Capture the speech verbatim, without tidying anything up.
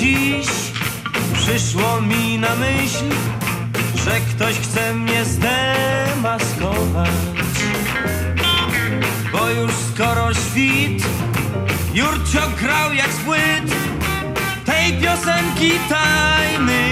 dziś przyszło mi na myśl, że ktoś chce mnie zdemaskować. Bo już skoro świt Jurcio grał jak z płyt tej piosenki tajny